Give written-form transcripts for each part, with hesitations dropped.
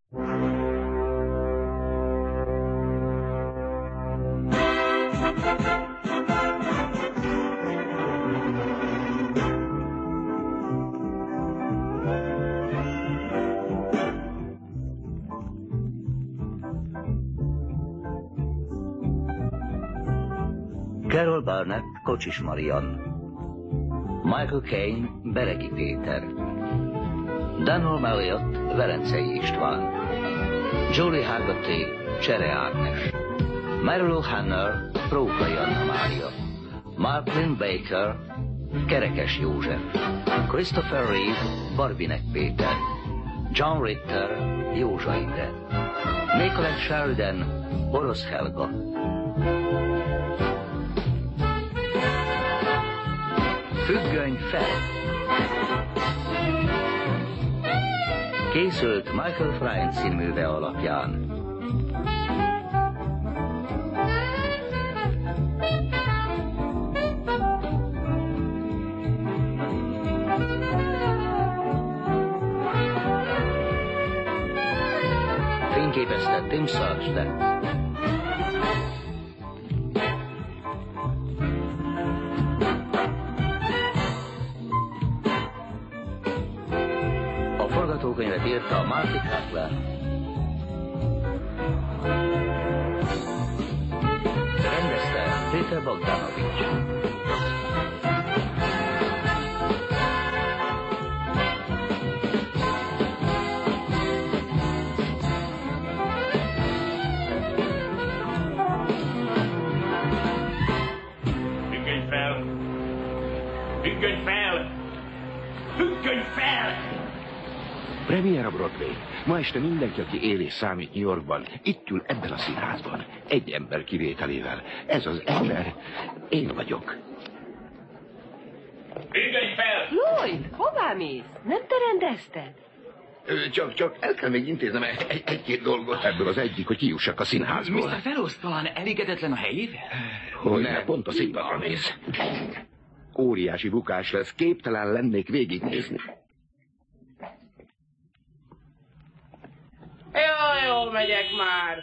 Carol Burnett, Kocsis Marian, Michael Caine, Beregi Péter, Dunham Elliott, Velencei István, Julie Haggerty, Csere Ágnes, Marilu Hanner, Rókai Anna Mária, Mark Linn-Baker, Kerekes József, Christopher Reeve, Barbinek Péter, John Ritter, Józsa Imre, Nicolette Sheridan, Orosz Helga. Függöny fel! Készült Michael Frayn színműve alapján. Fényképezte Tim Sarsden. Forgatókönyvet írta Marty Cutler. Rendezte Peter Bogdanovich. Függöny fel! Függöny fel! Függöny fel! Premier a Broadway. Ma este mindenki, aki él és számít New Yorkban, itt ül ebben a színházban. Egy ember kivételével. Ez az ember én vagyok. Függöny fel! Lloyd, hová mész? Nem te rendezted? Csak el kell még intéznem egy-két dolgot. Ebből az egyik, hogy kijussak a színházból. Mr. Fellows talán elégedetlen a helyével? Hogy ne, pont a színpadra mész. Óriási bukás lesz, képtelen lennék végignézni. Jó, megyek már.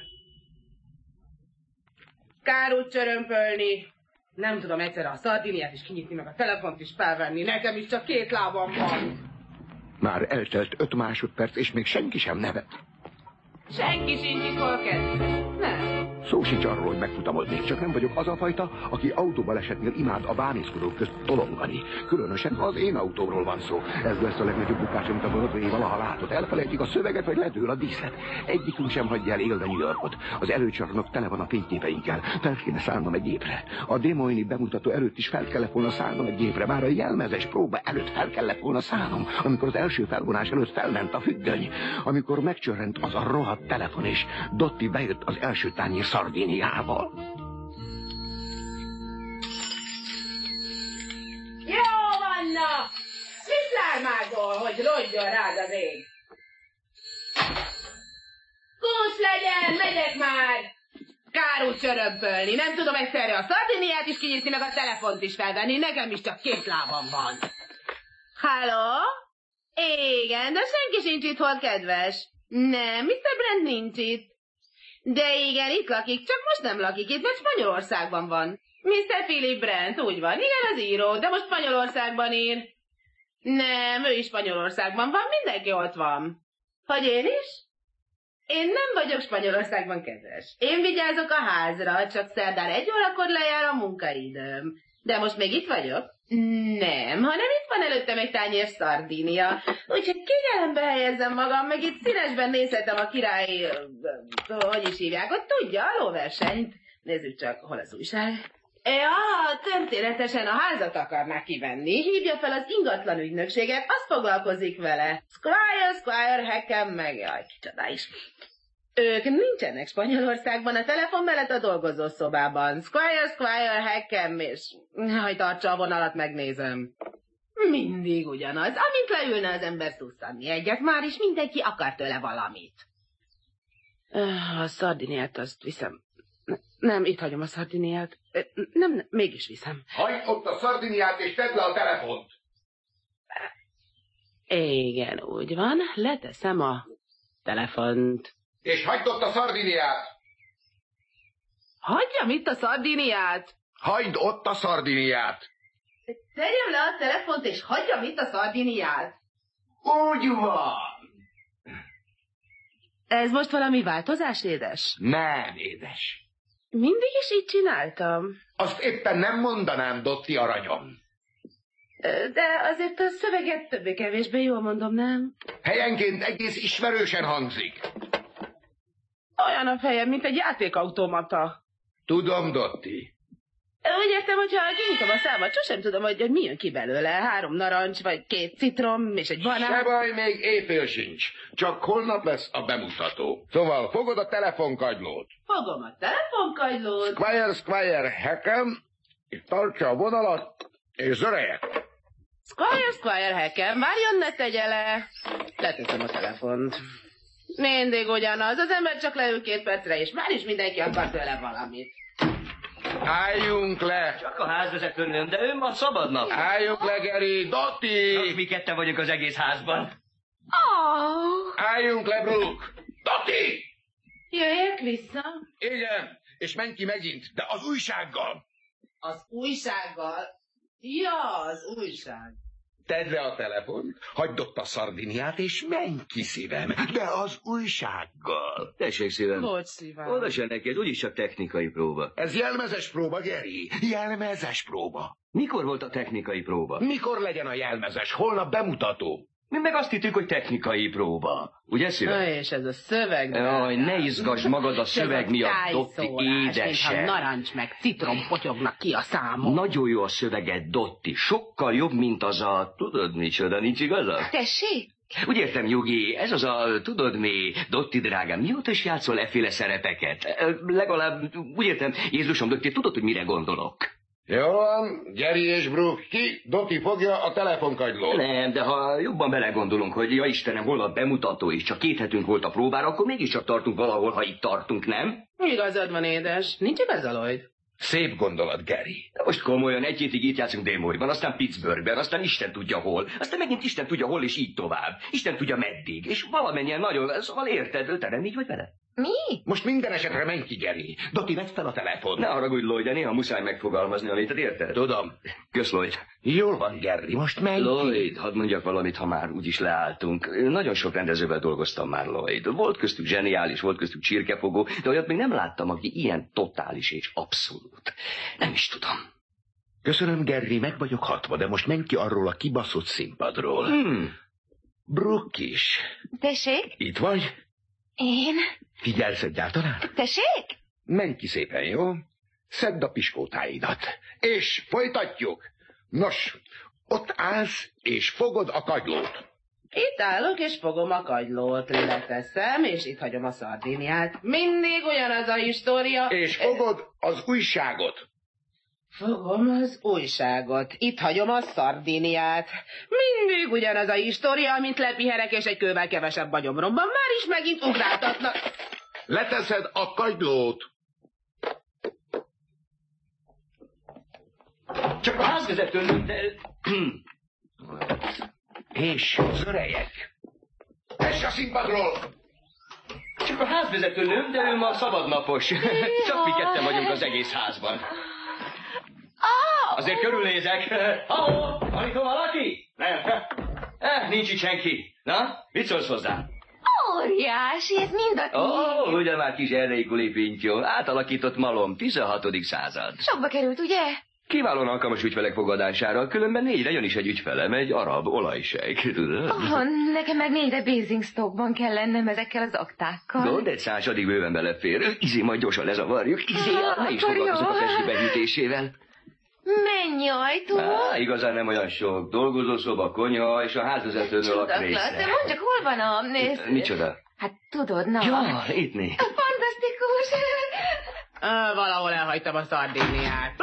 Kár úgy csörömpölni. Nem tudom egyszerre a Szardiniát is kinyitni, meg a telefont is felvenni. Nekem is csak 2 lábam van. Már eltelt 5 másodperc, és még senki sem nevet. Senki sincs itt, hol kezd. Nem. Szó sincs arról, hogy megfutamodnék, csak nem vagyok az a fajta, aki autóbalesetnél imád a bámészkodók közt tolongani. Különösen, ha az én autómról van szó. Ez lesz a legnagyobb bukás, amit a Broadway valaha látott. Elfelejtjük a szöveget, vagy ledől a díszlet. Egyikünk sem hagyja el élve New Yorkot. Az előcsarnok tele van a fényképeinkkel. Fel kéne szállnom egy gépre. A Des Moines-i bemutató előtt is fel kellett volna szállnom egy gépre. Már a jelmezes próba előtt fel kellett volna szállnom. Amikor az első felvonás előtt felment a függöny. Amikor megcsörrent az a rohadt telefon, és Dottie bejött az első tányér Szardiniával. Jó vanna! Mit lármágol, hogy rodjon rád az ég? Kúsz legyen, megyek már! Kár úgy csörömpölni. Nem tudom egyszerre a Szardiniát is kinyitni, meg a telefont is felvenni. Nekem is csak 2 lábam van. Halló? Igen, de senki sincs itt, hol kedves. Nem, Mr. Brent nincs itt. De igen, itt lakik, csak most nem lakik itt, mert Spanyolországban van. Mr. Philip Brent, úgy van, igen, az író, de most Spanyolországban ír. Nem, ő is Spanyolországban van, mindenki ott van. Hogy én is? Én nem vagyok Spanyolországban, kedves. Én vigyázok a házra, csak szerdán 1 órakor lejár a munkaidőm. De most még itt vagyok? Nem, hanem itt van előttem egy tányér Szardinia. Úgyhogy kegyelembe helyezzem magam, meg itt színesben nézhetem a királyi... hogy is hívják, ott tudja, a lóversenyt. Nézzük csak, hol az újság. Ja, történetesen a házat akarnák kivenni. Hívja fel az ingatlan ügynökséget, azt foglalkozik vele. Squire, Hackham, meg jaj, kicsoda is. Ők nincsenek Spanyolországban, a telefon mellett a dolgozószobában. Squire, Hackham, és... Haj, tartsa a vonalat, megnézem. Mindig ugyanaz. Amint leülne az ember szusszanni egyet, már is mindenki akar tőle valamit. A Szardiniát azt viszem. Nem, itt hagyom a Szardiniát. Nem, mégis viszem. Hagyd ott a Szardiniát, és tedd le a telefont! Igen, úgy van. Leteszem a Telefont. És hagyd ott a Szardiniát! Hagyjam itt a Szardiniát? Hagyd ott a Szardiniát! Tegyem le a telefont, és hagyjam itt a Szardiniát. Úgy van! Ez most valami változás, édes? Nem, édes. Mindig is így csináltam. Azt éppen nem mondanám, Dotti aranyom. De azért a szöveget többé-kevésbé jól mondom, nem? Helyenként egész ismerősen hangzik. Olyan a fejem, mint egy játékautomata. Tudom, Dotti. Úgy értem, hogyha kinyitom a számat, sosem tudom, hogy mi jön ki belőle. 3 narancs, vagy 2 citrom, és egy banán. Se baj, még éjfél sincs. Csak holnap lesz a bemutató. Szóval fogod a telefonkagylót. Fogom a telefonkagylót. Squire, Hackham, és tartsa a vonalat, és zörejek. Squire, Hackham, várjon, ne tegye le. Leteszem a telefont. Mindig ugyanaz, az ember csak leül 2 percre, és már is mindenki akar tőle valamit. Álljunk le! Csak a házvezetőnőm, de ő ma szabad nap. Álljunk le, Geri! Dotti! Mi ketten vagyunk az egész házban. Álljunk le, Brooke! Dotti! Jöjjek vissza. Igen, és menj ki megint, de az újsággal! Az újsággal? Ja, az újság. Tedd le a telefont, hagyd ott a Szardiniát, és menj ki, szívem, de az újsággal. Tessék szívem. Bocs, szívem. Oda se neked, úgyis csak technikai próba. Ez jelmezes próba, Geri, jelmezes próba. Mikor volt a technikai próba? Mikor legyen a jelmezes? Holnap bemutató. Mi meg azt hittük, hogy technikai próba. Ugye szívem? Na és ez a szöveg... Jaj, ne izgasd magad a szöveg miatt, Dotti, édesem. Mintha narancs meg citrom potyognak ki a számon. Nagyon jó a szöveged, Dotti. Sokkal jobb, mint az a... Tudod micsoda, nincs igaza? Tessék? Úgy értem, Nyugi, ez az a... Tudod mi, Dotti drágám, mióta is játszol efféle szerepeket? Legalább, úgy értem, Jézusom, Dotti, tudod, hogy mire gondolok? Jó van, Geri és Brooke ki, Dotti fogja a telefonkagylót. Nem, de ha jobban belegondolunk, hogy ja Istenem, holnap bemutató is, csak 2 hetünk volt a próbára, akkor mégiscsak tartunk valahol, ha itt tartunk, nem? Igazad van, édes. Nincs igaz, Lloyd? Szép gondolat, Geri. De most komolyan, 1 hétig itt játszunk Démolyban, aztán Pittsburghben, aztán Isten tudja hol, aztán megint Isten tudja hol, és így tovább. Isten tudja meddig, és valamennyien nagyon, szóval érted, te nem így vagy vele? Mi? Most minden esetre menj ki, Geri. Dotti, vedd fel a telefon. Ne haragudj, Lloyd, de néha muszáj megfogalmazni, amit érted? Tudom. Kösz, Lloyd. Jól van, Geri, most menj ki. Lloyd, hadd mondjak valamit, ha már úgyis leálltunk. Nagyon sok rendezővel dolgoztam már, Lloyd. Volt köztük zseniális, volt köztük csirkefogó, de olyat még nem láttam, aki ilyen totális és abszolút. Nem is tudom. Köszönöm, Geri, meg vagyok hatva, de most menj ki arról a kibaszott színpadról. Brooke is. Tessék? Itt vagy? Én? Figyelsz egyáltalán? Tessék? Menj ki szépen, jó? Szedd a piskótáidat. És folytatjuk. Nos, ott állsz, és fogod a kagylót. Itt állok, és fogom a kagylót, leteszem, és itt hagyom a Szardiniát. Mindig ugyanaz a história. És fogod az újságot. Fogom az újságot. Itt hagyom a Szardiniát. Mindig ugyanaz a história, mint lepihenek, és egy kővel kevesebb a gyomromban. Már is megint ugráltatnak. Leteszed a kagylót. Csak a házvezetőnőm, de... És zörejek. Tess a színpadról! Csak a házvezetőnőm, de ő ma szabadnapos. Csak mi ketten vagyunk az egész házban. Azért körülnézek. Halló, van itt valaki? Nem. Nincs itt senki. Na, mit szólsz hozzá? Óriási, ez mind a tiéd. Ugye már kis erreikuli pintyó. Átalakított malom, 16. század. Sokba került, ugye? Kiválóan alkalmas ügyfelek fogadására, különben 4-re jön is egy ügyfelem, egy arab olajsejk, tudod? Nekem meg 4-re Basingstoke-ban kell lennem ezekkel az aktákkal. No, de egy századig bőven belefér. Majd gyorsan lezavarjuk. Ne is foglalkozok a festi behűtésével. Mennyi ajtó? Igazán nem olyan sok. Dolgozószoba, konyha és a házvezetőnől a része. De mondd csak, hol van a... Micsoda? Hát tudod, na. Ja, itt né. Fantasztikus. Valahol elhagytam a Szardiniát.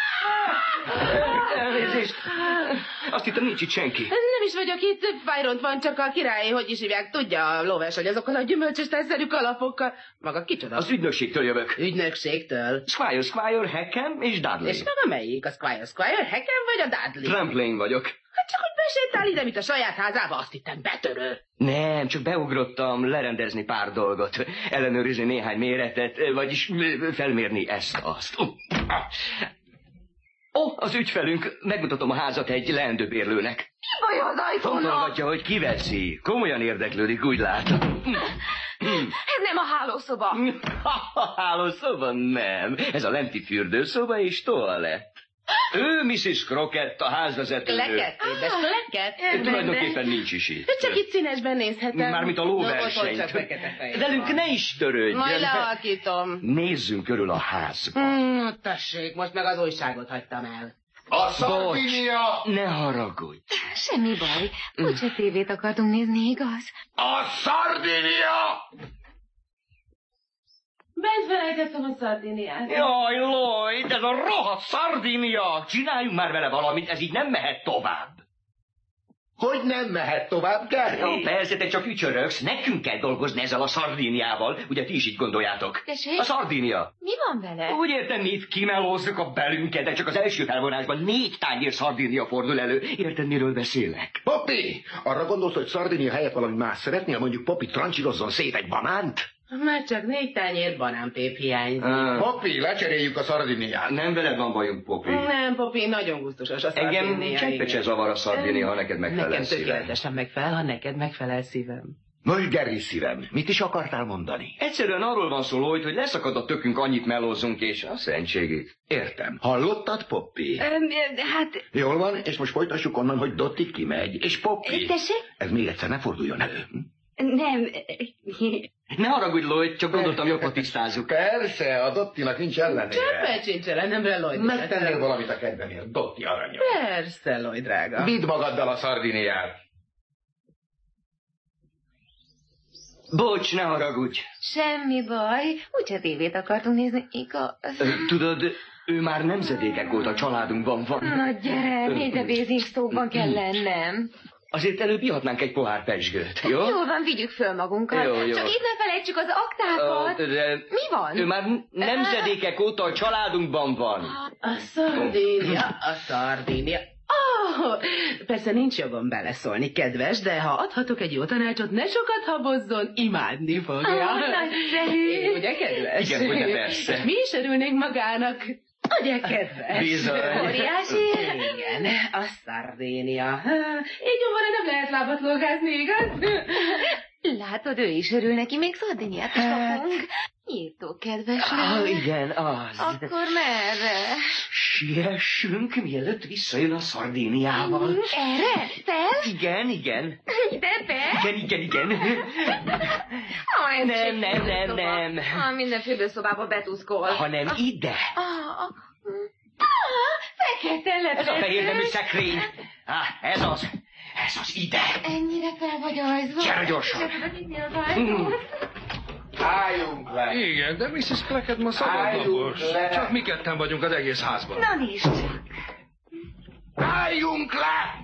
Elnézést. Azt hittem, nincs itt senki. Nem is vagyok itt, Byront van, csak a király, hogy is hívják, tudja, a loves, hogy azokkal a gyümölcsös teszszerű kalapokkal. Maga kicsoda? Az ügynökségtől jövök. Ügynökségtől? Squire, Hackham és Dudley. És maga melyik? A Squire, Hackham vagy a Dudley? Trampling vagyok. Hát csak, hogy Besétál ide, mint a saját házába, azt hittem betörő. Nem, csak beugrottam lerendezni pár dolgot, ellenőrizni néhány méretet, vagyis felmérni ezt-azt. Az ügyfelünk, megmutatom a házat egy leendőbérlőnek. Mi baj az ajtónak? Fontolgatja, hogy kiveszi. Komolyan érdeklődik, úgy látom. Ez nem a hálószoba. A hálószoba nem. Ez a lenti fürdőszoba és toalett. Ő Mrs. Crockett, a házvezető. Kleket? Édes Kleket? Tulajdonképpen nincs is itt. Csak itt színesben nézhetem. Mármint a lóversenyt. Velünk ne is törődjön. Majd lealkítom. Nézzünk körül a házba. Tessék, most meg az újságot hagytam el. A Sardinia! Ne haragudj. Semmi baj. Úgyse tévét akartunk nézni, igaz? A Sardinia! Bent felejtettem a Szardiniát. Jaj, Lloyd, ez a rohadt Sardinia! Csináljunk már vele valamit, ez így nem mehet tovább. Hogy nem mehet tovább, Gary? Ja, persze, te csak ücsörögsz. Nekünk kell dolgozni ezzel a Sardiniával. Ugye ti is így gondoljátok? Tessék? A Sardinia. Mi van vele? Úgy értem, mi itt kimelózzuk a belünket, de csak az első felvonásban 4 tányér Sardinia fordul elő. Érted, miről beszélek? Poppy! Arra gondolsz, hogy Sardinia helyett valami más szeretnél? Mondjuk Poppy trancsírozzon szét egy banánt? Már csak 4 tányér banánpép hiányzik. Poppy, lecseréljük a Sardiniát. Nem veled van bajunk, Poppy. Nem, Poppy, nagyon gusztusos a Szardinia. Engem cseppet se zavar a Sardinia, ha neked megfelel Nekem szívem. tökéletesen megfelel, ha neked megfelel szívem. Nos, Gary szívem, mit is akartál mondani? Egyszerűen arról van szó, Lloyd, hogy leszakad a tökünk, annyit melózzunk, és a szentségig. Értem. Hallottad, Poppy? Hát... Jól van, és most folytassuk onnan, hogy Dottie kimegy. És Poppy... Tessék? Ez még egyszer ne forduljon elő. Nem... Ne haragudj, Lloyd, csak gondoltam, jobban tisztázzuk. Persze, a Dottinak nincs ellenére. Cseppet sincs ellenemre, Lloyd. Megtennél valamit a kedvemért, Dottie aranyom. Persze, Lloyd, drága. Vidd magaddal a Sardiniát. Bocs, ne haragudj. Semmi baj. Úgyse tévét akartunk nézni, igaz? Tudod, ő már nemzedékek óta a családunkban van. Na gyere, még a Basingstoke-ban kell lennem. Azért előbb ihatnánk egy pohár pezsgőt, jó? Jól van, vigyük föl magunkat. Jó. Csak itt ne felejtsük az aktákat. De Mi van? ő már nemzedékek óta a családunkban van. A Szardinia. Persze nincs jogom beleszólni, kedves, de ha adhatok egy jó tanácsot, ne sokat habozzon, imádni fogja. Nagyszerű. Ugye, kedves? Igen, ugye, persze. Mi is örülnénk magának. Ugye, kedves? Bizony. Óriási. Igen, a Szardénia. Így van, nem lehet lábat lógázni, igaz? Látod, ő is örül neki, még Szardiniát is kapunk. Írtó, kedves lány. Igen, az. Akkor merre? Siessünk, mielőtt visszajön a Szardiniával. Erre? Fel? Igen. Ide be? Igen. Nem. Minden fürdőszobába betúszkol. Hanem ide. Fekete lepedő. Ez a fehér nemű szekrény. Ez az ide. Ennyire fel vagy ajzva. Gyere gyorsan. Álljunk le! Igen, de Mrs. Clackett ma szabadnapos. Csak mi ketten vagyunk az egész házban. Na nézd csak. Álljunk le!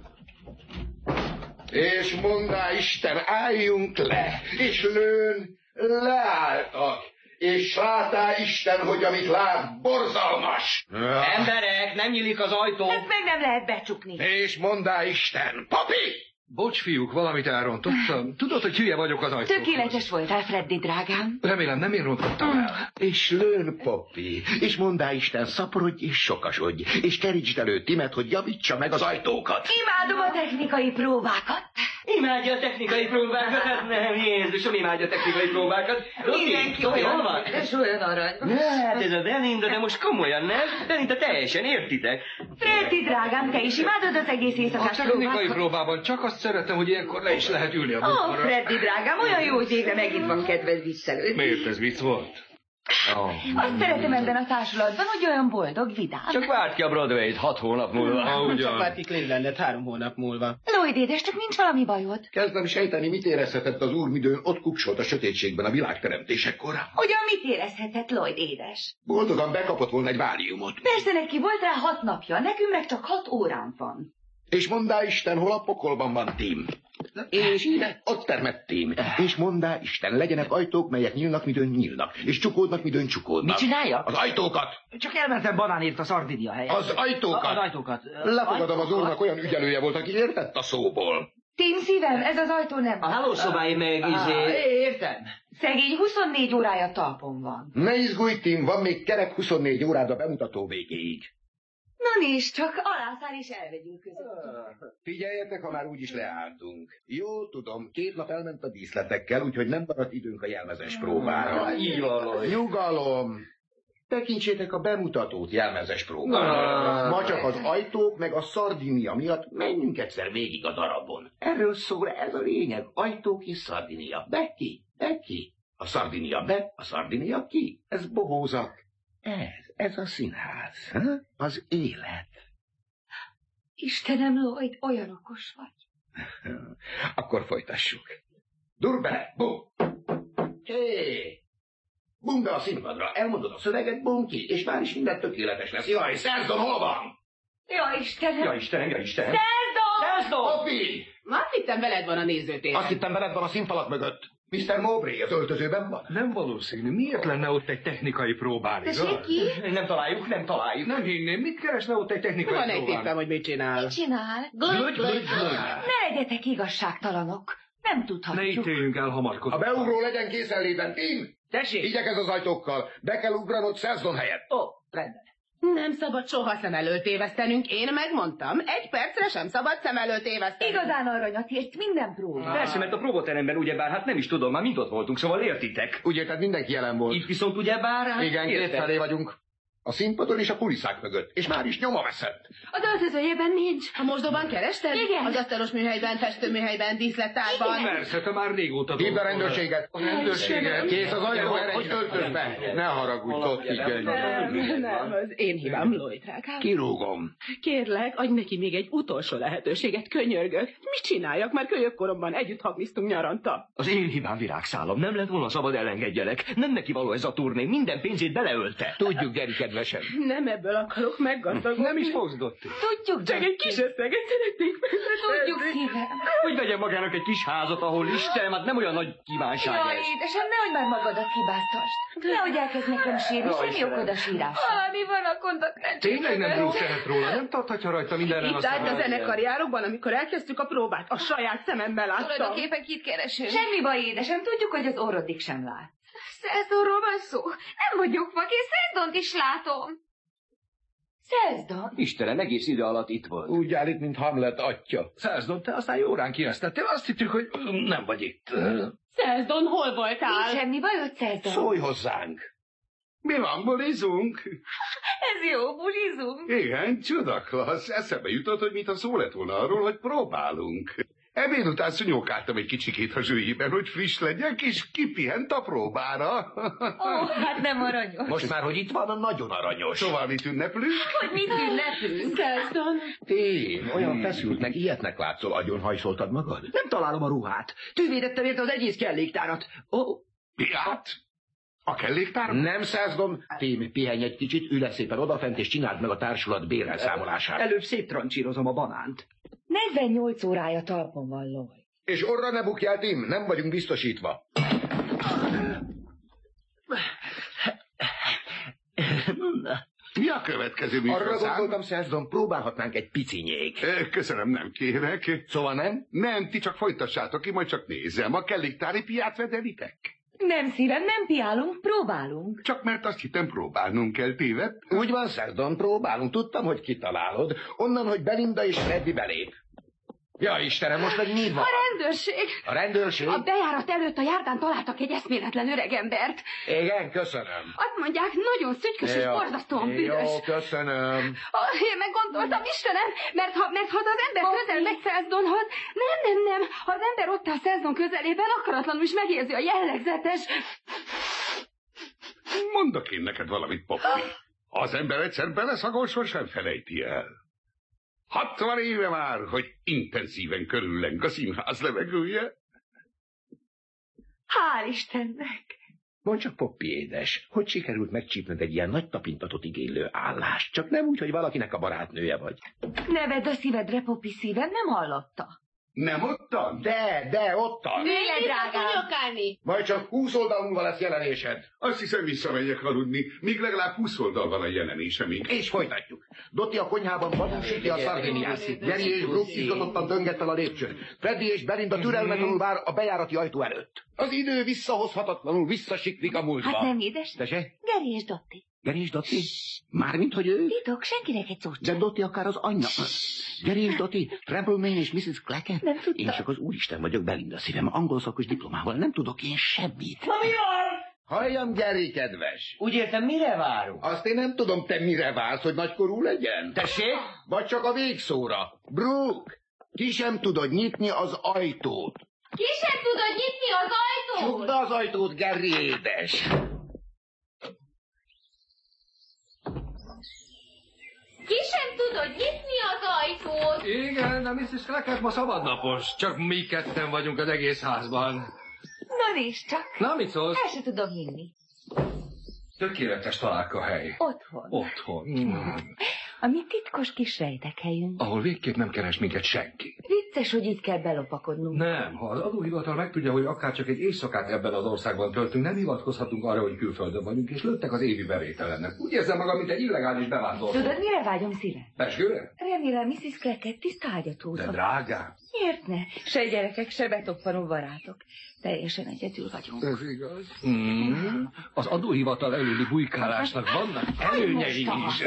És mondá Isten, álljunk le! És lőn leálltak. És látá Isten, hogy amit lát, borzalmas! Emberek, nem nyílik az ajtó. Ezt meg nem lehet becsukni. És mondá Isten, Poppy! Bocs, fiúk, valamit elrontottam. Tudod, hogy hülye vagyok az ajtókhoz. Tökéletes voltál, Freddy, drágám. Remélem, nem én rontottam el. És lőn, Poppy, és mondá Isten, szaporodj és sokasodj, és kerítsd elő Timet, hogy javítsa meg az ajtókat. Imádom a technikai próbákat. Imádja a technikai próbákat. Hát nem, Jézusom, imádja a technikai próbákat. Mindenki Robi, hol olyan, van? és olyan arany. Hát ez a Belinda, de most komolyan, nem? Belinda, teljesen értitek. Freddy, drágám, te is imádod az egész A éjszakás technikai próbákat? próbában csak azt szeretem, hogy ilyenkor le is lehet ülni a bukmarra. Freddy, drágám, olyan jó, hogy végre megint van kedved viccelődni. Miért ez vicc volt? Azt szeretem ebben a társulatban, hogy olyan boldog, vidám. Csak várt ki a Broadway-t 6 hónap múlva. Ugyan. Csak már ki Clevelandet 3 hónap múlva. Lloyd, édes, csak nincs valami bajod. Kezdem sejteni, mit érezhetett az úrmidőn ott kuksolt a sötétségben a világteremtésekor. Ugyan mit érezhetett Lloyd, édes? Boldogan bekapott volna egy váliumot. Persze neki volt rá 6 napja, nekünk meg csak 6 órán van. És mondá Isten, hol a pokolban van Tim. És ide ott termettem. És mondá, Isten, legyenek ajtók, melyek nyílnak, midőn nyílnak, és csukódnak, midőn csukódnak. Mit csinálja? Az ajtókat! Csak elmentem banánért a Szardinia helyet. Az ajtókat! Az ajtókat. Lefogadom, az úrnak olyan ügyelője volt, aki értett a szóból. Tim, szívem, ez az ajtó nem. A hálószobái meg értem. Szegény 24 órája talpon van. Ne izgulj, Tim, van még kerek 24 órád a bemutató végéig. Na nézd csak, alászál és elvegyünk között. Figyeljetek, ha már úgyis leálltunk. Jó, tudom, 2 nap elment a díszletekkel, úgyhogy nem maradt időnk a jelmezes próbára. Így van. Nyugalom! Tekintsétek a bemutatót jelmezes próbára. Ma csak az ajtók meg a Szardinia miatt menjünk egyszer végig a darabon. Erről szól ez a lényeg. Ajtók és Szardinia. Be ki? A Szardinia be, a Szardinia ki. Ez bohózat. Ez a színház. Ha? Az élet. Istenem, Lloyd, olyan okos vagy. Akkor folytassuk. Dur bele, bum! Hé! Bum be a színpadra, elmondod a szöveget, bum ki, és már is minden tökéletes lesz. Jaj, Szerzon, hol van? Ja, Istenem! Ja, Istenem! Szerzon! Popi! Azt hittem veled van a nézőtéren. Azt hittem veled van a színfalak mögött. Mr. Mowbray az öltözőben van? Nem valószínű. Miért lenne ott egy technikai próbán, Tessék igaz? ki? Nem találjuk. Nem hinném. Mit keresne ott egy technikai Van egy próbán? tippem, hogy mit csinál. Mit csinál? Ne legyetek igazságtalanok. Nem Ne tudhatjuk. ítéljünk el A hamarkodva. beugró legyen készenlétben, Tim! Tessék! Igyekez az ajtókkal. Be kell ugranod Szerzon helyett. Ó, rendben. Nem szabad soha szem előtt tévesztenünk, én megmondtam. 1 percre sem szabad szem előtt tévesztenünk. Igazán aranyat ért minden próba. Persze, mert a próbateremben ugyebár, hát nem is tudom, már mind ott voltunk, szóval értitek. Úgy érted, mindenki jelen volt. Itt viszont ugyebár, hát Igen, érted? kétfelé vagyunk. A színpadon és a kulisszák mögött. És már is nyoma veszett. Az öltözőjében nincs. A mosdóban kerested? Igen. Az asztalos műhelyben, festőműhelyben, díszlettárban. Persze, te már régóta Hívd a dolgozol. rendőrséget. A rendőrséget. Kész az ajtó, erre egy öltözbe. Ne haragudj, Totti. Nem, az én hibám, Lloyd, drágám. Kirúgom. Kérlek, adj neki még egy utolsó lehetőséget, könyörgök. Mit csináljak? Már kölyökkoromban együtt hagnisztunk nyaranta. Az én hibám, virágszálam, nem lett volna szabad elengedjelek. Nem neki való ez a turné, minden pénzét beleölte. Tudjuk, Geri kedvesem. Nem ebből akarok meggazdagodni. Nem is fogsz, Dotti. Tudjuk, Csak egy kis összeget szeretnék Tudjuk, szívem. Hogy vegyen magának egy kis házat, ahol Istenem, hát nem olyan nagy kívánság Jaj, ez. édesem, nehogy már magadat hibáztasd. Nehogy elkezd nekem sírni, semmi okod a sírásra. Valami van a kontaktrendszer. Tényleg nem Bruce tehet róla, nem tarthatja rajta mindenre Itt azt állt a a... zenekari árokban, amikor elkezdtük a próbát. A saját szememmel láttam. Tulajdonképpen kit keresünk? Semmi baj, édesem, tudjuk, hogy az orrodig sem lát. Szerzonról van szó. Nem vagyok vak, én Szerzont is látom. Szerzdon. Istenem, egész ide alatt itt volt. Úgy állít, mint Hamlet atya. Szerzon, te aztán jó ránk ijesztettél, azt hittük, hogy nem vagy itt. Szerzdon, hol voltál? Nincs semmi bajod, Szerzdon. Szólj hozzánk. Mi van, bulizunk? Ez jó, bulizunk. Igen, csuda klassz. Eszembe jutott, hogy mintha szó lett volna arról, hogy próbálunk. Ebéd után szúnyogáltam egy kicsikét a zsűjében, hogy friss legyek, és kipihent a próbára. Ó, hát nem aranyos. Most már, hogy itt van, nagyon aranyos. Szóval mit ünneplünk? Hogy mit ünnepünk? Szerzdon. Tém, olyan feszültnek, ilyetnek látszol, agyonhajszoltad magad? Nem találom a ruhát. Tűvédettem érte az egész kelléktárat. Ó, Miát? A kelléktár? Nem, Szerzdon. Tém, pihenj egy kicsit, ülj le szépen odafent, és csináld meg a társulat bérelszámolását. előbb szép trancsírozom a banánt. 48 órája talpon van, Lloyd. És orra ne bukjál, Tim, nem vagyunk biztosítva. Mi a következő Arra műsorszám? gondoltam, Szerzdon, próbálhatnánk egy picinyék. Köszönöm, nem kérek. Szóval nem? Nem, ti csak folytassátok ki, majd csak nézzem. A kelléktári piát vedelitek? Nem, szívem, nem piálunk, próbálunk. Csak mert azt hittem próbálnunk kell, téved? Úgy van, Szerzdon, próbálunk. Tudtam, hogy kitalálod. Onnan, hogy Belinda és Freddy belép. Ja, Istenem, most meg mi van? A rendőrség. A rendőrség? A bejárat előtt a járdán találtak egy eszméletlen öregembert. Igen, köszönöm. Azt mondják, nagyon szütykös és borzasztóan büdös. Jó, köszönöm. Én meg gondoltam, Istenem, mert ha az ember közel megy Szerzdonhoz, nem, ha az ember ott áll Szerzdon közelében, akaratlanul is megérzi a jellegzetes... Mondok én neked valamit, Poppy. Az ember egyszer beleszagol, sosem felejti el. 60 éve már, hogy intenzíven körülleng a színház levegője. Hál' Istennek. Mondd csak, Poppy édes, hogy sikerült megcsípned egy ilyen nagy tapintatot igénylő állást? Csak nem úgy, hogy valakinek a barátnője vagy. Ne vedd a szívedre, Poppy, szívem, nem hallotta. Nem ottan? De ottan. Tényleg, drágám? Majd csak 20 oldal múlva lesz jelenésed. Azt hiszem, visszamegyek aludni, míg legalább 20 oldal van a jelenésemig. És folytatjuk. Dotti a konyhában vadúsíti a szardiniát. Geri és Brooke izgatottan dönget el a lépcsőn. Freddy és Belinda türelmetlenül vár a bejárati ajtó előtt. Az idő visszahozhatatlanul visszasiklik a múltba. Hát nem édes? Tese? Geri és Dotti. Geri és Dotti? Mármint, hogy ő? Titok, senkinek egy szót De Dotti akár az anyja. Geri és Dotti, Trampleman és Mrs. Clackett? Nem tudtam. Én csak az úristen vagyok, Belinda szívem, angol szakos diplomával. Nem tudok én semmit. Na mi van? Halljam, Geri, kedves. Úgy értem, mire várunk? Azt én nem tudom, te mire vársz, hogy nagykorú legyen? Tessék? Vagy csak a végszóra. Brooke, ki sem tudod nyitni az ajtót. Ki sem tudod nyitni az ajtót? Csukd be az ajtót, Geri édes. Ki sem tudod nyitni az ajtót? Igen, de Mrs. Clackett ma szabadnapos. Csak mi ketten vagyunk az egész házban. Na nézd csak. Na, mit szólsz? El se tudom hinni. Tökéletes találkahely. Otthon. Otthon. A mi titkos kis rejtekhelyünk. Ahol végképp nem keres minket senki. Vicces, hogy itt kell belopakodnunk. Nem, ha az adóhivatal megtudja, hogy akár csak egy éjszakát ebben az országban töltünk, nem hivatkozhatunk arra, hogy külföldön vagyunk, és lőttek az évi bevételennek. Úgy érzem magam, mint egy illegális bevándorló. Tudod, mire vágyom szívem? Pesgőre? Remélem, Mrs. Clackett tiszta ágyat húzhat. De drágám. Miért ne? Se gyerekek, se betoppanó barátok. Teljesen egyedül vagyunk. Ez igaz. Az adóhivatal előli bujkálásnak vannak előnyei is.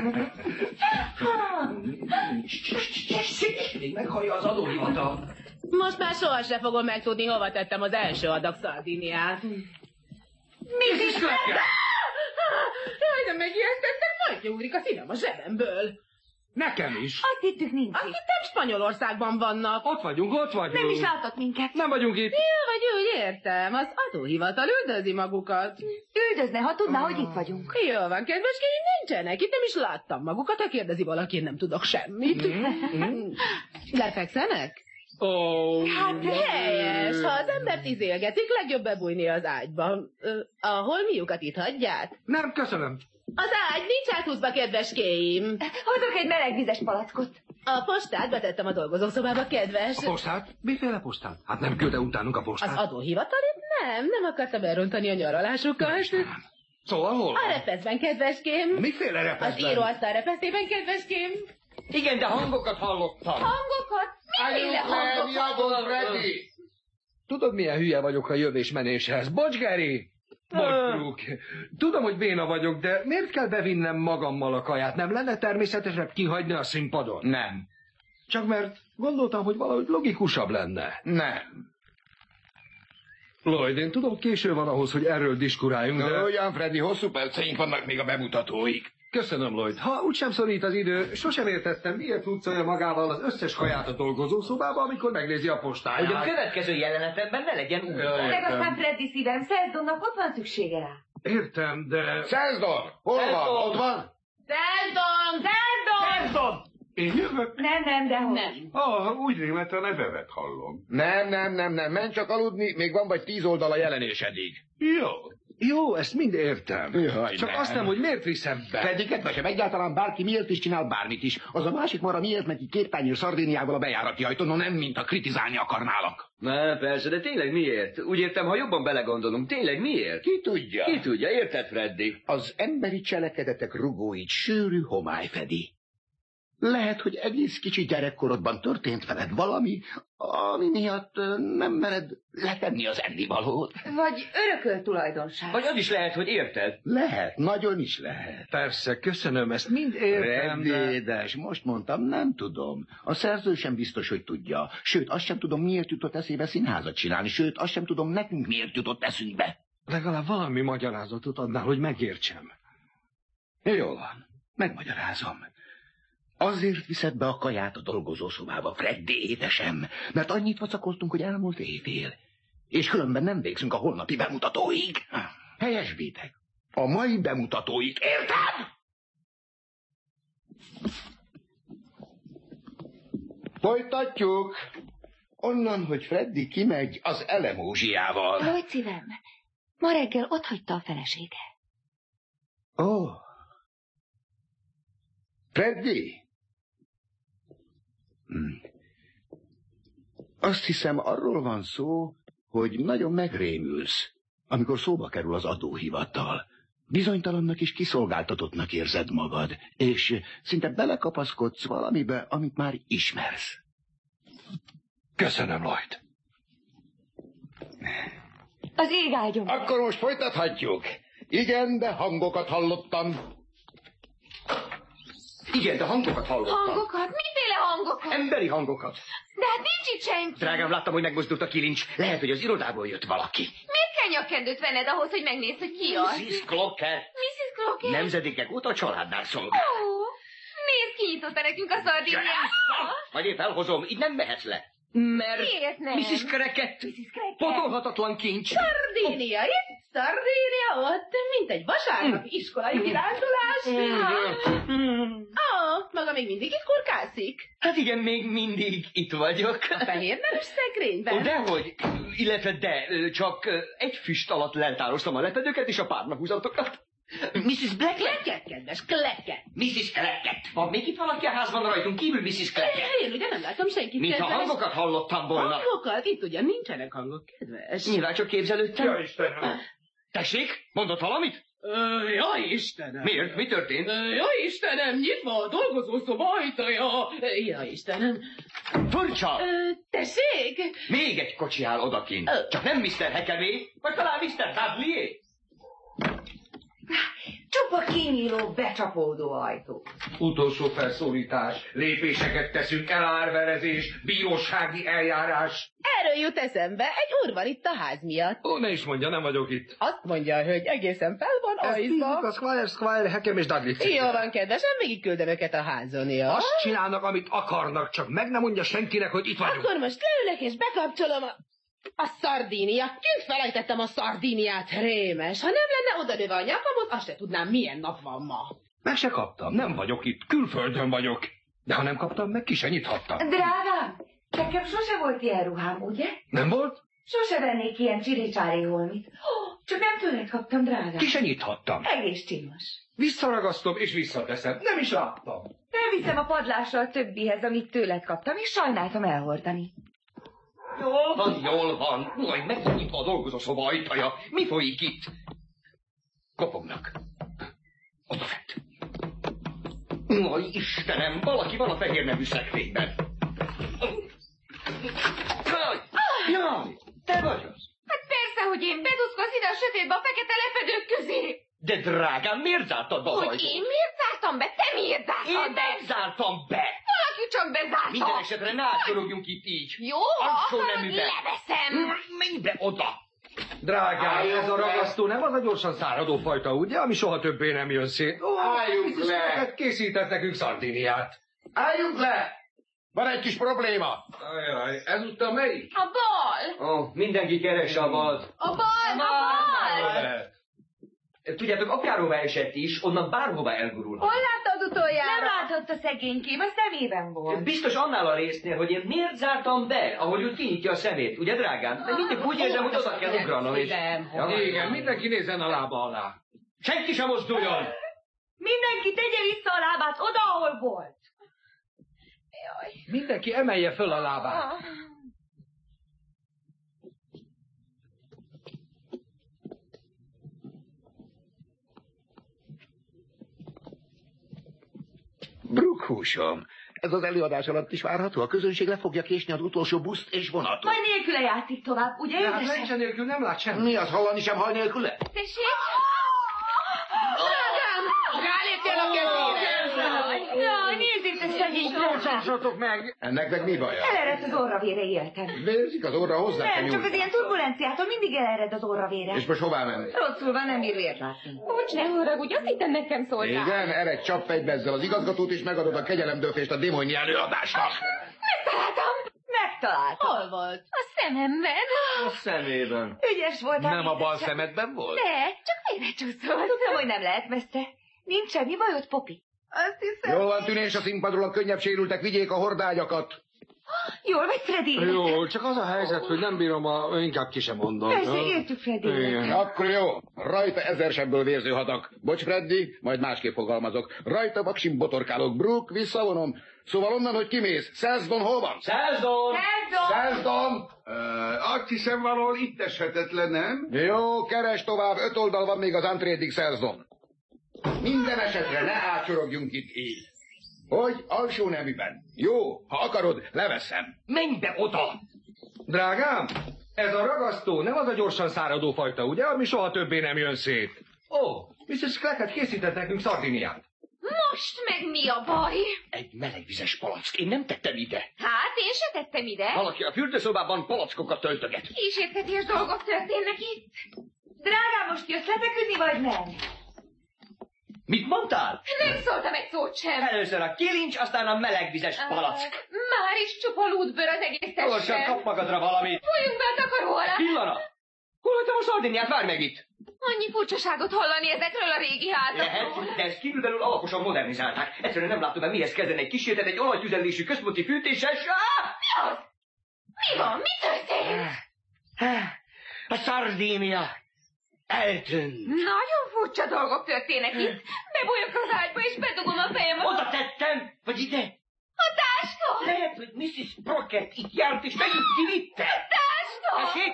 Még meghallja az adóhivatal. Most már sohasem fogom megtudni, hova tettem az első adag szardiniát. Mrs. Clackett! Jaj, de megijesztettek, majd kiugrik a szívem a zsebemből. Nekem is. Azt hittük nincs Azt itt. hittem Spanyolországban vannak. Ott vagyunk. Nem is láttak minket. Nem vagyunk itt. Ja, vagy úgy értem, az adóhivatal üldözi magukat. Üldözne, ha tudná, hogy itt vagyunk. Jó van, kedveskéim, nincsenek. Itt nem is láttam magukat, ha kérdezi valaki, én nem tudok semmit. Lefekszenek? Hát helyes, ha az ember izélgetik, legjobb bebújni az ágyba. Ahol miukat itt hagyját? Nem, köszönöm. Az ágy nincs áthúzva, kedveskéim. Hozok egy melegvizes palackot. A postát betettem a dolgozószobába, kedves. A postát? Miféle postát? Hát nem küldte utánunk a postát? Az adóhivatal? Nem akartam elrontani a nyaralásukat. Szóval hol? A repeszben, kedveském. Miféle Az repeszben? íróasztal repeszében, kedveském. Igen, de hangokat hallottam. Hangokat? Miféle hangokat? Freddy! Tudod, milyen hülye vagyok a jövés-menéshez? Bocs, Geri! Bocs, Brooke. Tudom, hogy béna vagyok, de miért kell bevinnem magammal a kaját? Nem lenne természetesebb kihagyni a színpadon? Nem. Csak mert gondoltam, hogy valahogy logikusabb lenne. Nem. Lloyd, én tudom, késő van ahhoz, hogy erről diskuráljunk, de... Olyan, Freddy, hosszú perceink vannak még a bemutatóig. Köszönöm, Lloyd. Ha úgysem szorít az idő, sosem értettem, miért hurcolja magával az összes kaját a dolgozószobába, amikor megnézi a postáját. Hogy a következő jelenetemben ne legyen úgy. Meg aztán Freddy szívem, Szeldonnak ott van szüksége rá. Értem, de... Szeldon! Hol van? Ott van? Szeldon! Én jövök? Nem, dehogy. Nem. Úgy rémett a nevemet hallom. Nem. Menj csak aludni, még van vagy 10 oldal a jelenésedig. Jó. Jó, ezt mind értem. Jaj, Csak nem. azt nem, hogy miért viszem be. Freddy, kedvesem, egyáltalán bárki miért is csinál bármit is. Az a másik mara miért neki 2 tányér szardéniával a bejárati ajtón, no nem, mint a kritizálni akarnálak. Na, persze, de tényleg miért? Úgy értem, ha jobban belegondolunk, tényleg miért? Ki tudja? Ki tudja, érted, Freddy? Az emberi cselekedetek rugóit sűrű homály fedi. Lehet, hogy egész kicsi gyerekkorodban történt veled valami, ami miatt nem mered letenni az ennivalót. Vagy örökölt tulajdonság. Vagy az is lehet, hogy érted? Lehet, nagyon is lehet. Persze, köszönöm, ezt mind értem, Freddy, de... édes, most mondtam, nem tudom. A szerző sem biztos, hogy tudja. Sőt, azt sem tudom, miért jutott eszébe színházat csinálni. Sőt, azt sem tudom, nekünk miért jutott eszünkbe. Legalább valami magyarázatot adnál, hogy megértsem. Jól van, megmagyarázom. Azért viszed be a kaját a dolgozószobába, Freddy, édesem, mert annyit vacakoltunk, hogy elmúlt éjfél. És különben nem végzünk a holnapi bemutatóig. Helyesbítek. A mai bemutatóig, érted? Folytatjuk. Onnan, hogy Freddy kimegy az elemózsiával. Lloyd szívem, ma reggel ott hagyta a felesége. Ó. Freddy? Azt hiszem, arról van szó, hogy nagyon megrémülsz, amikor szóba kerül az adóhivatal. Bizonytalannak és kiszolgáltatottnak érzed magad, és szinte belekapaszkodsz valamibe, amit már ismersz. Köszönöm, Lloyd. Az ég áldjon. Akkor most folytathatjuk. Igen, de hangokat hallottam. Igen, de hangokat hallottam. Hangokat? Miféle hangokat? Emberi hangokat. De hát nincs itt senki. Drágám, láttam, hogy megmozdult a kilincs. Lehet, hogy az irodából jött valaki. Miért kell nyakkendőt venned ahhoz, hogy megnézd, hogy ki az? Mrs. Clocker. Mrs. Clocker? Nemzedékek óta a családnál szolgál. Ó, nézd, kinyitotta nekünk a szardiniát. Majd én felhozom, így nem mehetsz le. Mert... Miért nem? Mrs. Cracket. Potolhatatlan kincs. Szardínia itt, Szardínia ott, mint egy vasárnapi iskolai kirándulás. Maga még mindig itt kurkászik? Hát igen, még mindig itt vagyok. A fehérnemes szekrényben? Dehogy, illetve csak egy füst alatt leltároztam a lepedőket és a párnahúzatokat. Mrs. Blacklet? Kleket, kedves, kleket. Mrs. Cracket. Van még itt valaki a házban rajtunk kívül, Mrs. Cracket? Én ugye nem láttam senkit. Mintha kedves. hangokat hallottam volna. Hangokat? Itt ugyan nincsenek hangok, kedves. Nyilván csak képzelődtem. Ja, Istenem. Tessék, mondott valamit? Jaj, Istenem! Miért? Mi történt? Jaj, Istenem, nyitva a dolgozószoba ajtaja! Jaj, Istenem! Furcsa! Tessék! Még egy kocsi áll odakint. Csak nem Mr. Hekemé, vagy talán Mr. Dudley-é? Csupa kinyíló, becsapódó ajtó. Utolsó felszólítás, lépéseket teszünk, elárverezés, bírósági eljárás. Erről jut eszembe, egy úr van itt a ház miatt. Ó, ne is mondja, nem vagyok itt. Azt mondja, hogy egészen fel van ajzva. A Squire, Hekem és Dudley cég. Jó van, kedvesem, végig küldöm őket a házon, jó? Azt csinálnak, amit akarnak, csak meg nem mondja senkinek, hogy itt vagyunk. Akkor most leülök és bekapcsolom a szardíniát. Kint felejtettem a szardíniát, rémes. Ha nem lenne odanőve a nyakamot, azt se tudnám, milyen nap van ma. Meg se kaptam, nem vagyok itt, külföldön vagyok. De ha nem kaptam, meg ki se nyithattam. Drágám, nekem sose volt ilyen ruhám, ugye? Nem volt? Sose vennék ilyen csiricsári holmit. Csak nem tőled kaptam, drágám. Ki se nyithattam. Egész csinos. Visszaragasztom és visszateszem. Nem is láttam. Elviszem a padlásra a többihez, amit tőled kaptam, és sajnáltam elhordani. Jól van, jól van. Majd megnyitva a dolgozószoba ajtaja. Mi folyik itt? Kopognak. Odafent. Aj, Istenem, valaki van a fehér nevű szekrényben. Jaj, te vagy az. Hát persze, hogy én beduszkolsz ide a sötétbe a fekete lepedők közé. De drágám, miért zártad be az Hogy ajtót? én miért zártam be? Te miért zártad Én be? nem zártam be. Valaki csak bezárta. Minden esetre ne átszorogjunk itt így. Jó, ha Alsó akarod, neműbe. leveszem. Menj be oda. Drágám, ez a ragasztó nem az a gyorsan száradó fajta, ugye, ami soha többé nem jön szét. Álljunk le! Készített nekünk Szardiniát. Álljunk le! Van egy kis probléma. Ajaj, ezúttal melyik? A bal. Ó, mindenki keresse a balt. A bal, a bal. Lehet. Tudjátok, akárhova esett is, onnan bárhova elgurulhat. Hol láttad utoljára? Nem látott a szegénykém, a szemében volt. Biztos annál a résznél, hogy én miért zártam be, ahogy úgy kinyitja a szemét, ugye drágám? De mindig úgy érzem, hogy oda kell ugranom, és... Ja, Igen, mindenki nézzen a lába alá. senki sem mozduljon! Mindenki tegye vissza a lábát oda, ahol volt. Mindenki emelje föl a lábát. Brukhúsom, ez az előadás alatt is várható? A közönség le fogja késni az utolsó buszt és vonatot. Majd nélküle játszik tovább, ugye? De hát édesem? lencse nélkül nem lát semmit. Mi az, hallani sem hal nélküle? Tessék? Drágám! Ráléptél a kezére! Jaj, nézd itt a szegény Bocsássatok meg! Ennek meg mi baja? Eleredt az orravére éltem. Vérzik az orra hozzá kell Nem, csak az nyúlni. ilyen turbulenciától mindig elered az orravére. És most hová menni? Rosszul van, nem bír vért látni. Bocs, ne haragudj, azt hittem nekem szóltál. Igen, eredj csapfegybe ezzel az igazgatót, és megadod a kegyelemdöfést a démoni előadásnak. Megtaláltam. Megtaláltam. Hol volt? A szememben. A szemében. Ügyes voltál. Nem a bal édesem. szemedben volt? De, csak félrecsúszott. Tudtam, hogy nem lehet messze. Nincs semmi bajod, Popi? Azt hiszem. Jól van, tűnés a színpadról, a könnyebb sérültek, vigyék a hordágyakat. Jól vagy, Freddy? Jó, csak az a helyzet, hogy nem bírom inkább ki sem mondom. Persze, értjük, Freddy. Akkor jó, rajta 1000 sebből vérző hadak. Bocs, Freddy, majd másképp fogalmazok. Rajta vaksim botorkálok, Brooke, visszavonom. Szóval onnan, hogy kimész, Selsdon hol van? Selsdon! Azt hiszem valahol itt eshetetlen, nem? Jó, keres tovább, 5 oldal van még az entrédig, Selsdon. Minden esetre ne átcsorogjunk itt így. Hogy? Alsó neműben. Jó, ha akarod, leveszem. Menj be oda! Drágám, ez a ragasztó nem az a gyorsan száradó fajta, ugye, ami soha többé nem jön szét? Ó, Mrs. Clackett készített nekünk Szardiniát. Most meg mi a baj? Egy melegvizes palack, én nem tettem ide. Hát, én se tettem ide. Valaki a fürdőszobában palackokat töltöget. Kísérteties dolgok történnek itt. Drágám, most jössz lefeküdni, vagy nem? Mit mondtál? Nem szóltam egy szót sem. Először a kilincs, aztán a melegvizes palack. Már is csupa lúdbőr az egész Gyorsan testem. kap magadra valamit. Fújjunk be a takaró alá. Pillanat! Hol hagytam a Szardiniát? Várj meg itt! Annyi furcsaságot hallani ezekről a régi házakról. Lehet, de ezt kívülbelül alaposan modernizálták. Egyszerűen nem láttam, mihez kezdeni egy kísérletet egy olajtüzelésű központi fűtéssel. Mi az? Mi van? Mi történt? A Szardinia eltűnt. Nagyon furcsa dolgok történnek itt. Bebújok az ágyba és bedugom a fejem. Oda tettem, vagy ide? A táska! Lehet, hogy Mrs. Brockett itt járt, és megint kivitte. A táska! Tessék?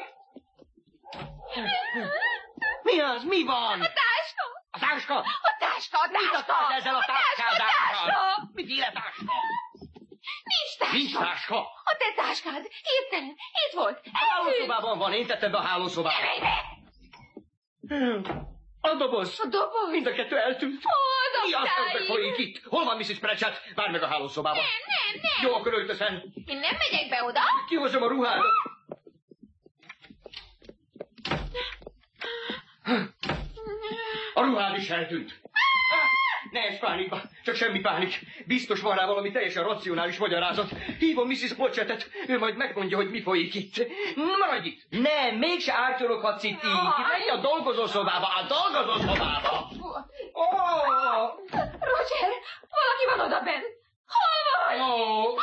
Mi az? Mi van? A táska! A táska? A táska! A Mit táska! akarsz ezzel a táskázással? táska! Miféle táska? Nincs táska! Nincs táska? A te táskád! Hirtelen! Itt volt! A hálószobában van, én tettem be a hálószobába. A doboz! A doboz? Mind a kettő eltűnt. Hol Mi az dobtáig? ördög folyik itt? Hol van Mrs. Pratchett? Várj meg a hálószobába. Nem! Jó, akkor öltözzen. Én nem megyek be oda. Kihozom a ruhádat. A ruhád is eltűnt. Ne esd pánikba, csak semmi pánik. Biztos van rá valami teljesen racionális magyarázat. Hívom Mrs. Pratchettet, ő majd megmondja, hogy mi folyik itt. Maradj itt! Nem, mégse átcsoroghatsz itt így. Menj a dolgozószobába, a dolgozószobába! Roger, valaki van oda benn. Hol vagy?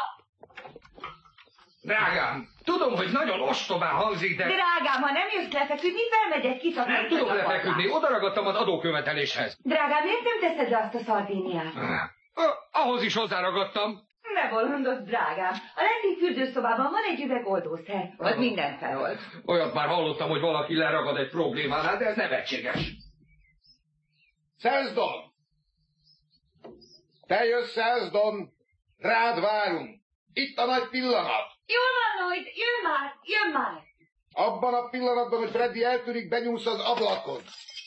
Drágám, tudom, hogy nagyon ostobán hangzik, de... Drágám, ha nem jössz lefeküdni, felmegyek ki, Nem tudok lefeküdni, odaragadtam az adóköveteléshez. Drágám, miért nem teszed le azt a Szardiniát? Ahhoz is hozzáragadtam. Ne bolondozz, drágám. A lenti fürdőszobában van egy üveg oldószer. Az minden felold. Olyat már hallottam, hogy valaki leragad egy problémánál, de ez nevetséges. Selsdon! Te jössz, Selsdon! Rád várunk! Itt a nagy pillanat! Jól van, Lloyd, jön már! Abban a pillanatban, hogy Freddy eltűnik, benyúlsz az ablakon.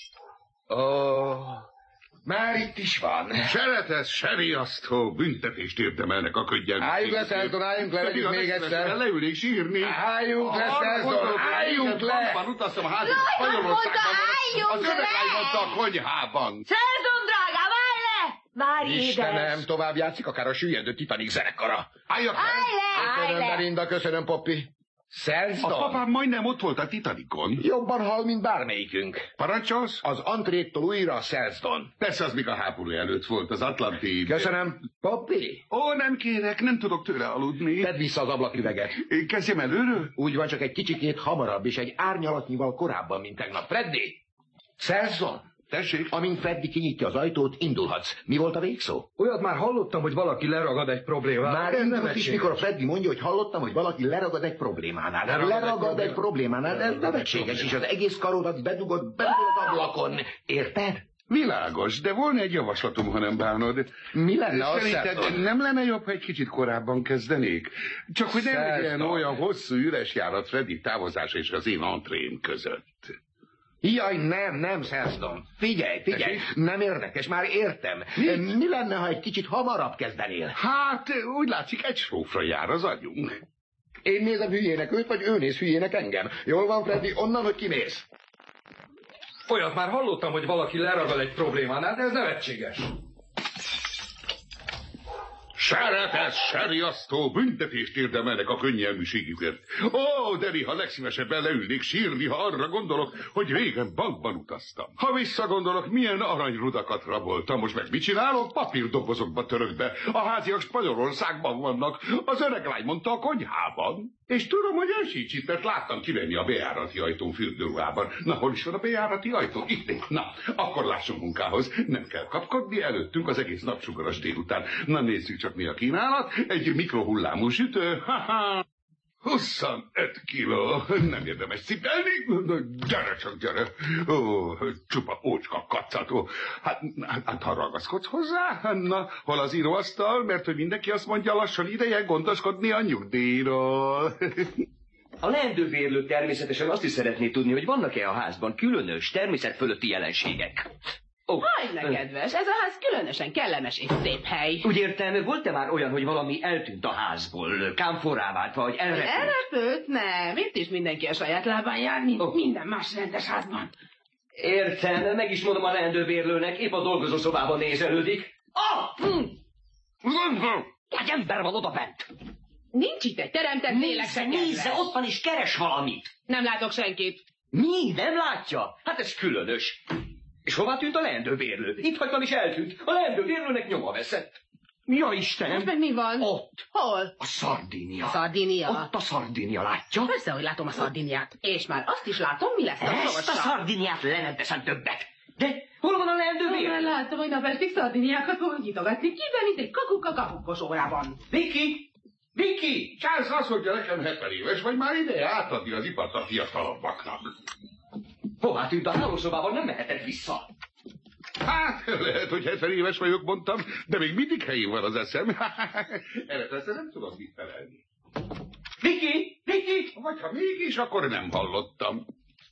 Már itt is van. Seretesz, se riasztó, büntetést érdemelnek a ködjen. Álljunk le, Selsdon, álljunk le, vegyük még egyszer. Leülnék sírni. Álljunk le, Selsdon, álljunk le! Utaztam a házat, Spanyolországban. Az öregány mondta a konyhában. Selsdon, drágám, állj le! Várj, Istenem, tovább játszik akár a süllyedő Titanic zenekara. Álljak le! Köszönöm, Belinda, köszönöm, Poppy. Selsdon? A papám majdnem ott volt a Titanicon. Jobban hal, mint bármelyikünk. Parancsolsz? Az antréttól újra Selsdon. Persze, az még a háború előtt volt, az Atlanti... Köszönöm. Poppy? Ó, nem kérek, nem tudok tőle aludni. Tedd vissza az ablaküveget. Kezdjem előről? Úgy van, csak egy kicsikét hamarabb, és egy árnyalatnyival korábban, mint tegnap. Freddy! Selsdon! Tessék? Amint Freddy kinyitja az ajtót, indulhatsz. Mi volt a végszó? Olyat már hallottam, hogy valaki leragad egy problémát. Már indult is, mikor Freddy mondja, hogy hallottam, hogy valaki leragad egy problémánál. Leragad egy problémánál, ez nevetséges, és az egész karodat bedugod az ablakon. Érted? Világos, de volna egy javaslatom, ha nem bánod. Mi lenne az, Szerinted Selsdon? nem lenne jobb, ha egy kicsit korábban kezdenék? Csak hogy nem legyen Selsdon. olyan hosszú üres járat Freddy távozása és az én entrém között. Jaj, nem, Selsdon. Figyelj, nem érdekes, már értem. Mi lenne, ha egy kicsit hamarabb kezdenél? Hát, úgy látszik, egy srófra jár az agyunk. Én nézem hülyének őt, vagy ő néz hülyének engem. Jól van, Freddy, onnan, hogy kimész. Olyat már hallottam, hogy valaki leragad egy problémánál, de ez nevetséges. Seretes, seriasztó, büntetést érdemelnek a könnyelműségükért. Ó, de néha legszívesebben leülnék sírni, ha arra gondolok, hogy régen bankban utaztam. Ha visszagondolok, milyen aranyrudakat raboltam, most meg mit csinálok? Papírdobozokba török be. A háziak Spanyolországban vannak, az öreg lány mondta a konyhában. És tudom, hogy ön sincs itt, mert láttam kivenni a bejárati ajtón fürdőruhában. Na, hol is van a bejárati ajtó? Itt. Na, akkor lássunk munkához. Nem kell kapkodni, előttünk az egész napsugaras délután. Na, nézzük csak mi a kínálat. Egy mikrohullámú sütő. 25 kiló. Nem érdemes cipelni. Gyere csak, gyere. Ó, csupa ócska kacató. Hát ha ragaszkodsz hozzá? Na, hol az íróasztal? Mert hogy mindenki azt mondja, lassan ideje gondoskodni a nyugdíjról. A leendőbérlő természetesen azt is szeretné tudni, hogy vannak-e a házban különös, természet fölötti jelenségek. Hagyd kedves, ez a ház különösen kellemes és szép hely. Úgy értem, volt-e már olyan, hogy valami eltűnt a házból, kámforrá vált, vagy elrepült? Elrepült? Nem, itt is mindenki a saját lábán jár, mint minden más rendes házban. Értem, meg is mondom a leendőbérlőnek, épp a dolgozószobában nézelődik. Egy ember van oda bent. Nincs itt egy teremtett lélek se kedves. Nézze, ott van és keres valamit. Nem látok senkit. Mi? Nem látja? Hát ez különös. És hová tűnt a leendőbérlő? Itt hagytam és eltűnt. A leendőbérlőnek nyoma veszett. Ja, Istenem! Most meg mi van? Ott. Hol? A Szardínia. Szardínia? Ott a Szardínia, látja? Persze, hogy látom a Szardíniát. És már azt is látom, mi lesz a sorsa. Ezt a Szardíniát le nem teszem többet. De hol van a leendőbérlő? Már láttam, hogy napestig Szardíniákat fog nyitogatni. Kiben, mint egy kakuka kakukkos órában. Viki! Charles azt mondja nekem 70 éves, vagy már ideje átadni az ipart a fiatalabbaknak. Hová tűnt a hálószobában? Nem mehetett vissza. Hát, lehet, hogy 70 éves vagyok, mondtam, de még mindig helyén van az eszem. Erre persze nem tudok mit felelni. Viki! Vagy ha mégis, akkor nem hallottam.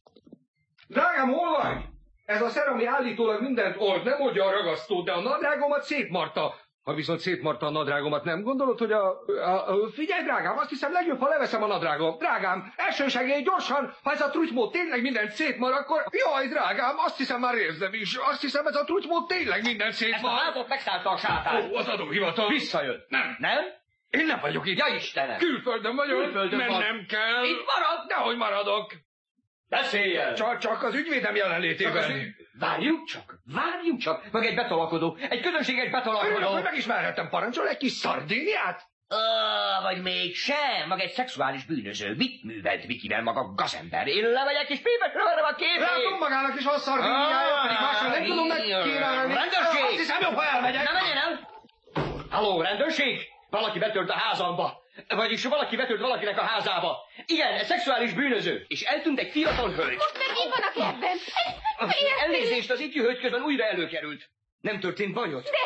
Drágám, hol vagy? Ez a szer, ami állítólag mindent old, nem oldja a ragasztót, de a nadrágomat szétmarta. Ha viszont szétmarta a nadrágomat, nem gondolod, hogy Figyelj, drágám, azt hiszem legjobb, ha leveszem a nadrágom. Drágám, elsősegély, gyorsan, ha ez a trutymód tényleg mindent szétmar, akkor... Jaj, drágám, azt hiszem már érzem is. Azt hiszem, ez a trutymód tényleg mindent szétmar. Ezt a házat megszállta a sátán. Az adóhivatal. Visszajön. Nem? Én nem vagyok itt. Ja, Istenem. Külföldön vagyok. Külföldön van. Nem kell. Itt marad. Dehogy maradok. Beszéljen. Csak az ügyvédem jelenlétében. Várjunk csak. Meg egy betolakodó. Egy közönséges betolakodó. Hogy megismerhetem, parancsol egy kis Szardíniát? Vagy mégsem. Maga egy szexuális bűnöző. Mit művelt Vikivel maga gazember? Én lemegyek és pépekre verem a képét. Látom magának is van Szardíniája, pedig másról nem tudom megkínálni. Rendőrség! Azt hiszem, jobb, ha elmegyek. Nem menjen el! Halló, rendőrség? Valaki betört a házamba. Vagyis valaki betört valakinek a házába. Igen, szexuális bűnöző. És eltűnt egy fiatal hölgy. Most meg itt van a kertben. Elnézést, az ifjú hölgy közben újra előkerült. Nem történt bajod? De,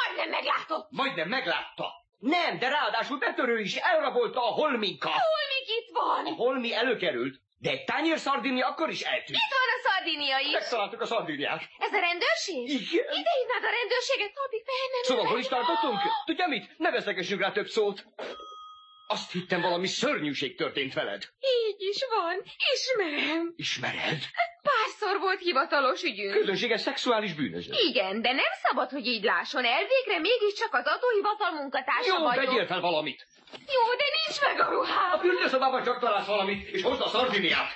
majdnem meglátott. Nem, de ráadásul betörő is elrabolta a holminkat. Holmik itt van. A holmi előkerült, de egy tányér szardinia akkor is eltűnt. Itt van a Szardinia is. Megtaláltuk a szardiniát. Ez a rendőrség? Igen. Ide hívnád a rendőrséget, addig fel Szóval hol is tartottunk? Tudja mit? Ne vesztegessünk rá több szót. Azt hittem, valami szörnyűség történt veled. Így is van. Ismerem. Ismered? Párszor volt hivatalos ügyünk. Közönséges szexuális bűnöző. Igen, de nem szabad, hogy így lásson. Elvégre mégiscsak az adóhivatal munkatársa Jó, vagyok. vegyél fel valamit. Jó, de nincs meg a ruhám. A fürdőszobában csak találsz valamit, és hozd a szardiniát.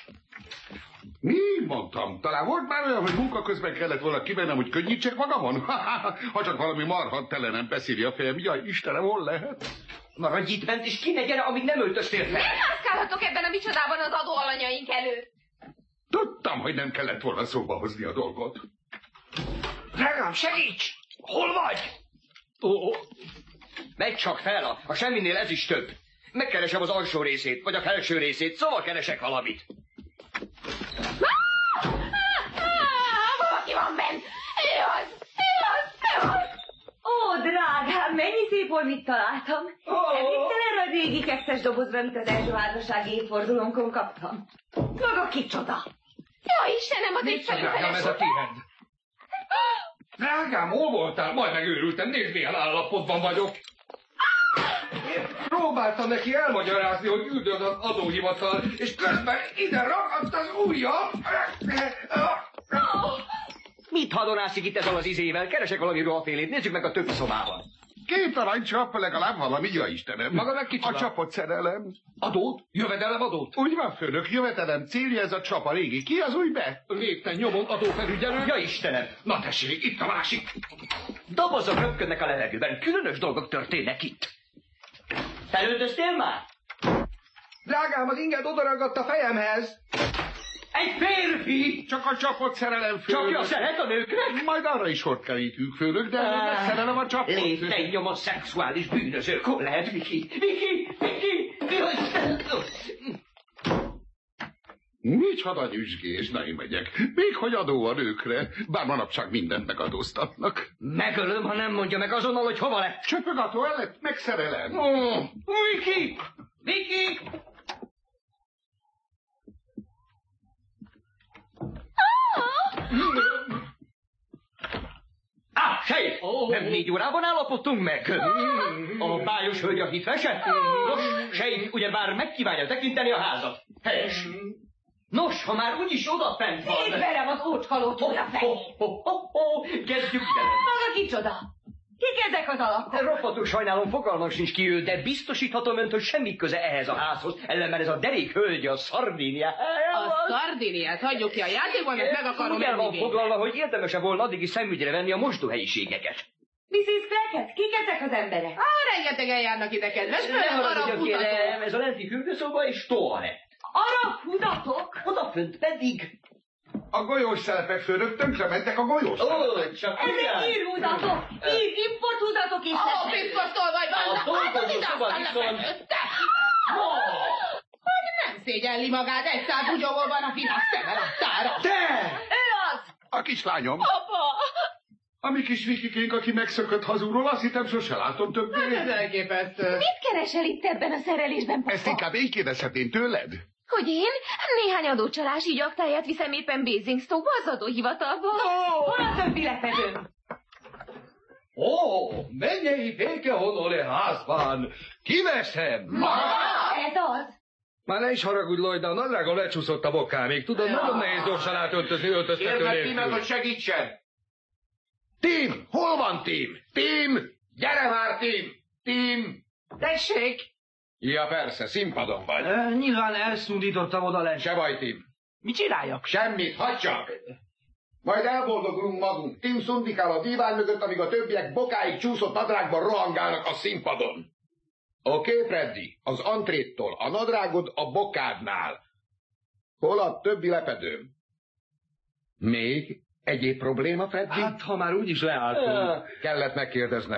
Mi mondtam? Talán volt már olyan, hogy munka közben kellett volna kivennem, hogy könnyítsek magamon? Ha csak valami marha tele nem beszéli a fejem. Jaj, Istenem, hol lehet? Maradj itt bent, és ki ne gyere, amíg nem öltöztél fel. Nem mászkálhatok ebben a micsodában az adóalanyaink előtt. Tudtam, hogy nem kellett volna szóba hozni a dolgot. Drágám, segíts! Hol vagy? Megy csak fel, a semminél ez is több. Megkeresem az alsó részét, vagy a felső részét, szóval keresek valamit. Valaki van benn! Ő az! Ó, drágám, mennyi szép holmit találtam. Emlékszel erre a régi kekszes dobozra, amit az első házassági évfordulónkon kaptam? Maga kicsoda? Jó, Istenem, az egy Drágám, ez a tiéd. Drágám, hol voltál? Majd megőrültem, nézd, milyen állapotban vagyok. Próbáltam neki elmagyarázni, hogy üldöz az adóhivatal, és közben ide ragadt az ujja. Mit hadonászik itt ezzel az izével? Keresek valami ruhafélét, nézzük meg a többi szobában. 2 aranycsap, legalább valami, ja Istenem. Maga meg kicsoda? A csapot szerelem. Adót? Jövedelemadót? Úgy van, főnök, jövetelem célja ez a csap a régi. Ki az új be? Lépten nyomon adófelügyelő. Ja Istenem! Na tessék, itt a másik. Dobozok röpködnek a levegőben, különös dolgok történnek itt. Felöltöztél már? Drágám, az inged odaragadt a fejemhez. Egy férfi! Csak a csapot szerelem, főnök. Csapja szeret a nőknek? Majd arra is sort kerítünk, főnök, de megszerelem a csapot. Lépten nyomon szexuális bűnözők. Hol lehet Viki? Viki! Micsoda nyüzsgés, na én megyek. Még hogy adó a nőkre, bár manapság mindent megadóztatnak. Megölöm, ha nem mondja meg azonnal, hogy hova lett. Csöpögató el lett, megszerelem. Viki! Viki! Sejt! Nem 4 órában állapodtunk meg? A bájos hölgy a hitvese? Nos, Sejt, ugyebár megkívánja tekinteni a házat. Helyes. Nos, ha már úgyis odafent van... Szétverem az ócskalótól a fejét. Kezdjük ide. Maga kicsoda? Kik ezek az alakok? Roppattul sajnálom, fogalmam sincs ki ő, de biztosíthatom önt, hogy semmi köze ehhez a házhoz, ellenben ez a derék hölgy a Szardínia. A Szardíniát hagyjuk ki a játékban, mert meg akarom úgy el van enni foglalva, hogy érdemese volna addigi szemügyre venni a mosdóhelyiségeket. Mrs. Crackett, kik ezek az emberek? Rengetegen járnak ide, kedves, Ne főleg haragudjon, arab kérem, utatok. ez a lenti fürdőszoba és toalett. Arab fudatok? Odafönt pedig... A golyós szelepek, főnök, tönkre mentek a golyós szelepek. Csak Ezek írhudatok, importhudatok is Ó, biztostól vagy A dolgozó szoba viszont... Hogy nem szégyelli magát, egy szál bugyogol van a finas szeme láttára. Te! Ő az! A kislányom. Apa! A mi kis Vikikénk, aki megszökött hazulról, azt hittem sose látom többé. Ez elképesztő. Mit keresel itt ebben a szerelésben, papa? Ezt inkább én kérdezhetném tőled? Hogy én? Néhány adócsalás így aktáját viszem éppen Basingstoke-ba az adóhivatalba. Hol a többi lepedőm? Mennyei békehonol-e házban? Kiveszem! Ez az! Már ne is haragudj, Lloyd, de a nadrágom lecsúszott a bokámig. Tudod, nagyon nehéz gyorsan átöltözni öltöztető nélkül. segítsen! Tim! Hol van Tim? Tim! Gyere már, Tim! Tim! Tessék! Ja, persze, színpadon vagy. Nyilván elszundítottam oda lent. Se baj, Tim. Mit csináljak? Semmit, hagyd csak! Majd elboldogulunk magunk. Tim szundikál a divány mögött, amíg a többiek bokáig csúszott nadrágban rohangálnak a színpadon. Oké, Freddy? Az antréttól a nadrágod a bokádnál. Hol a többi lepedőm? Még egyéb probléma, Freddy? Hát, ha már úgyis leálltunk. Kellett megkérdeznem.